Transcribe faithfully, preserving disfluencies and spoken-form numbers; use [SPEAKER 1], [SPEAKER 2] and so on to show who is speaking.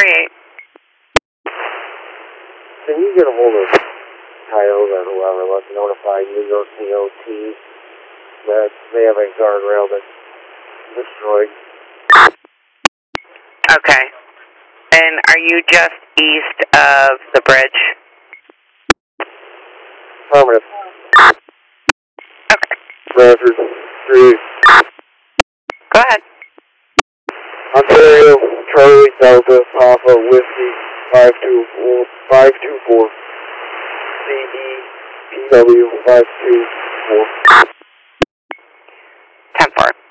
[SPEAKER 1] twenty-eight.
[SPEAKER 2] Can you get a hold of Coyote or whoever? Let's notify New York D O T that they have a guardrail that's destroyed.
[SPEAKER 1] Okay. And are you just east of the bridge?
[SPEAKER 2] Affirmative.
[SPEAKER 1] Okay.
[SPEAKER 2] Roger. Three.
[SPEAKER 1] Go ahead.
[SPEAKER 2] Ontario, Charlie Delta, Papa, Whiskey, five two four, five two four. C E P W five two four.
[SPEAKER 1] ten four.